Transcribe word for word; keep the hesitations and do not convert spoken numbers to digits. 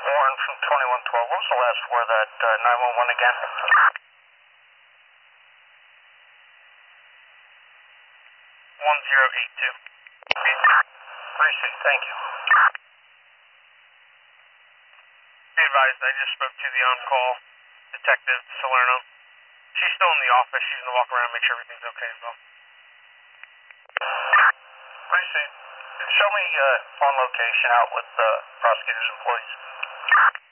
Warren from twenty-one twelve. What was the last four of that uh, nine one one again? one zero eight two. Precinct, thank you. Be advised, I just spoke to the on-call detective, Salerno. She's still in the office. She's going to walk around and make sure everything's okay as well. Precinct, show me uh, on location out with uh, prosecutors' employees.